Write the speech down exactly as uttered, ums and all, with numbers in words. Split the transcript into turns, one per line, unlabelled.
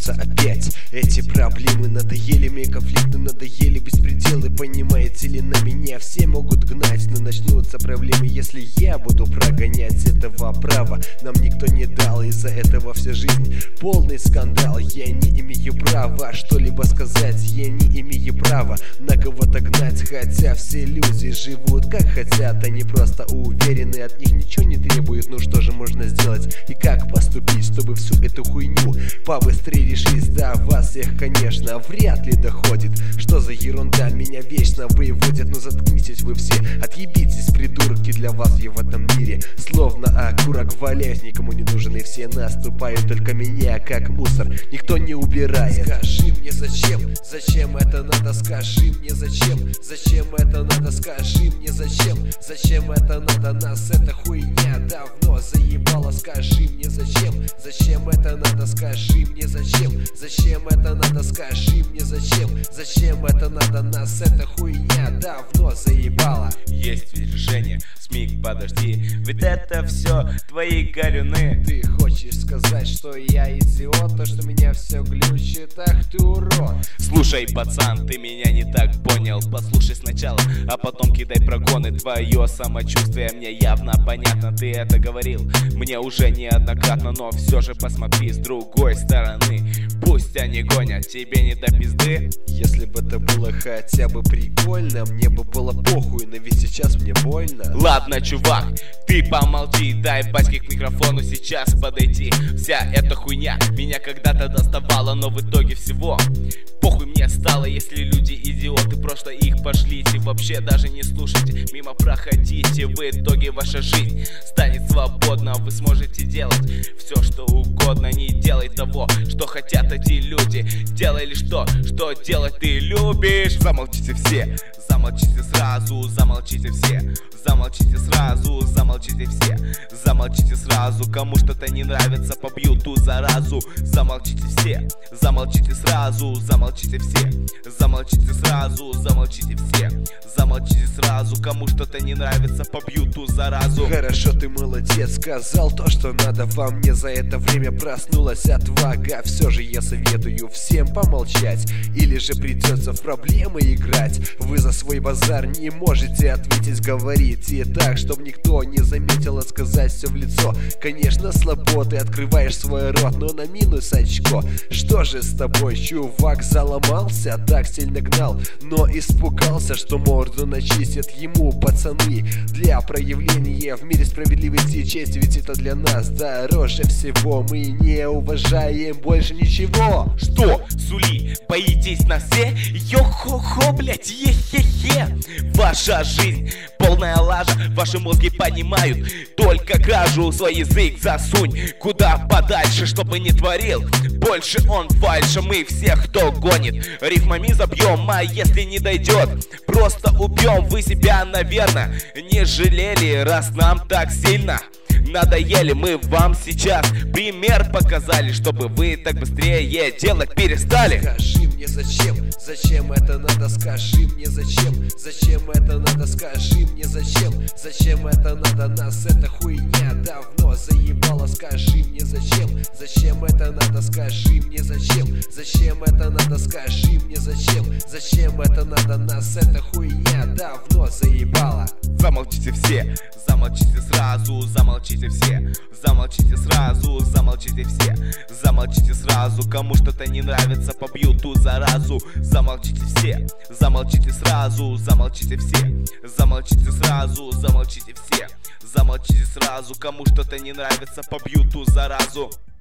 начнутся опять. Эти проблемы надоели мне, конфликты надоели, беспределы, понимаете ли, на меня все могут гнать. Но начнутся проблемы, если я буду прогонять. Этого права нам никто не дал, из-за этого вся жизнь полный скандал. Я не имею права что-либо сказать, я не имею права на кого-то гнать. Хотя все люди живут как хотят, они просто уверены, от них ничего не требуют. Ну что же можно сделать и как поступить, чтобы всю эту хуйню побыстрее решить? До вас всех, конечно, вряд ли доходит. Что за ерунда меня вечно выводит? Ну заткнитесь вы все, отъебитесь, придурки, для вас я в этом мире словно окурок валяюсь, никому не нужен, и все наступают, только меня как мусор никто не убирает. Скажи мне зачем, зачем это надо, скажи мне зачем, зачем это надо, скажи мне зачем, зачем это надо, нас эта хуйня давно заебала. Скажи мне зачем, зачем это надо, скажи мне зачем, зачем это надо, скажи мне зачем, зачем это надо, нас эта хуйня давно заебала.
Есть ведь решение, смиг, подожди, ведь это все твои галюны.
Ты хочешь сказать, что я идиот, то что меня все глючит, ах ты урод.
Слушай, пацан, ты меня не так понял, послушай сначала, а потом кидай прогоны. Твое самочувствие мне явно понятно, ты это говорил мне уже неоднократно, но все же посмотри с другой стороны. Пусть они гонят, тебе не до пизды.
Если бы это было хотя бы прикольно, мне бы было похуй, но ведь сейчас мне больно.
Ладно, чувак, ты помолчи, дай батьке к микрофону сейчас подойти. Вся эта хуйня меня когда-то доставала, но в итоге всего похуй мне стало. Если люди идиоты, просто их пошлите, вообще даже не слушайте, мимо проходите. В итоге ваша жизнь станет свободна, вы сможете делать все, что угодно. Не делай того, что хотят эти люди, делай лишь то, что делать ты любишь. Замолчите все, замолчите сразу, замолчите все, замолчите сразу, замолчите все, замолчите сразу. Кому что-то не нравится, побью ту заразу. Замолчите все, замолчите сразу, замолчите все, замолчите сразу, замолчите все, замолчите сразу. Кому что-то не нравится, побью ту заразу.
Хорошо, ты молодец, сказал то, что надо. Во мне за это время проснулась отвага. Все же я советую всем помолчать, или же придется в проблемы играть. Вы за свой базар не можете ответить, говорите так, чтобы никто не заметил, а сказать все в лицо. Конечно, слабо, ты открываешь свой рот, но на минус очко. Что же с тобой, чувак, заломался? Так сильно гнал, но испугался, что морду начистят ему пацаны. Для проявления в мире справедливости и чести, ведь это для нас дороже всего. Мы не уважаем больше ничего.
Что, сули, боитесь нас все? Йо-хо-хо, блять, е-хе-хе. Ваша жизнь полная лажа, ваши мозги понимают только кражу. Свой язык засунь куда подальше, чтобы не творил больше он фальша. Мы всех, кто гонит, рифмами забьем, а если не дойдет, просто убьем. Вы себя, наверное, не жалели, раз нам так сильно надоели. Мы вам сейчас пример показали, чтобы вы так быстрее делать перестали.
Скажи мне зачем, зачем это надо, скажи мне зачем, зачем это надо, скажи мне зачем, зачем это надо, нас эта хуйня давно заебала. Скажи мне зачем, зачем это надо, скажи мне зачем, зачем это надо, скажи мне зачем, зачем это надо, нас эта хуйня давно заебала.
Замолчите все, замолчите сразу, замолчите все, замолчите сразу, замолчите все, замолчите сразу. Кому что-то не нравится, побью ту заразу. Замолчите все, замолчите сразу, замолчите все, замолчите сразу, замолчите все, замолчите сразу. Кому что-то не нравится, побью ту заразу.